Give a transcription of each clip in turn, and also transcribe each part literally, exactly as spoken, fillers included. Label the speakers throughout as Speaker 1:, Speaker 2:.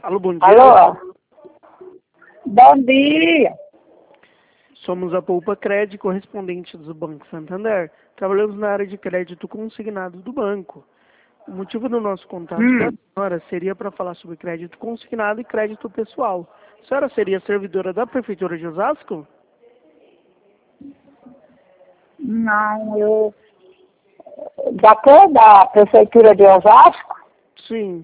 Speaker 1: Alô, bom dia.
Speaker 2: Alô? Bom dia.
Speaker 1: Somos a Poupa Cred, correspondente do Banco Santander. Trabalhamos na área de crédito consignado do banco. O motivo do nosso contato
Speaker 2: Hum.
Speaker 1: da senhora seria para falar sobre crédito consignado e crédito pessoal. A senhora seria servidora da Prefeitura de Osasco?
Speaker 2: Não, eu... Da quê? Da Prefeitura de Osasco?
Speaker 1: Sim.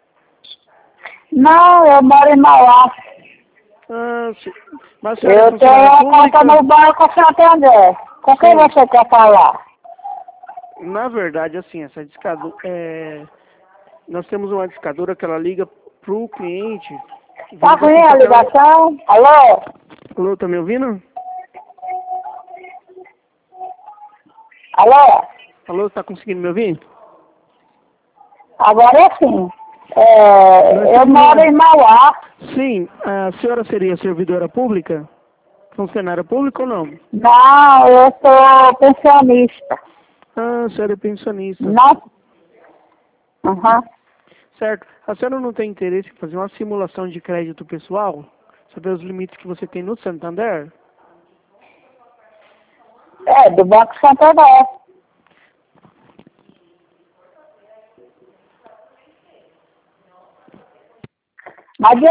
Speaker 2: Não, eu moro em Mauá.
Speaker 1: Ah, sim. Mas a senhora é
Speaker 2: Eu tenho
Speaker 1: funcionária
Speaker 2: a
Speaker 1: pública?
Speaker 2: conta no Banco Santander. Com quem
Speaker 1: Sim.
Speaker 2: você quer falar?
Speaker 1: Na verdade, assim, essa discadora, é... nós temos uma discadora que ela liga para o cliente.
Speaker 2: Tá
Speaker 1: Vamos
Speaker 2: ruim a
Speaker 1: verificar que ela...
Speaker 2: ligação? Alô?
Speaker 1: Alô, tá me ouvindo?
Speaker 2: Alô?
Speaker 1: Alô, tá conseguindo me ouvir?
Speaker 2: Agora é sim. É,
Speaker 1: Nós
Speaker 2: eu
Speaker 1: temos
Speaker 2: moro
Speaker 1: uma...
Speaker 2: em Mauá.
Speaker 1: Sim, a senhora seria servidora pública? Funcionária pública ou não?
Speaker 2: Não, eu sou pensionista.
Speaker 1: Ah, a senhora é pensionista.
Speaker 2: Não? Aham.
Speaker 1: Certo. A senhora não tem interesse em fazer uma simulação de crédito pessoal? Saber os limites que você tem no Santander?
Speaker 2: É, do Banco Santander. Mas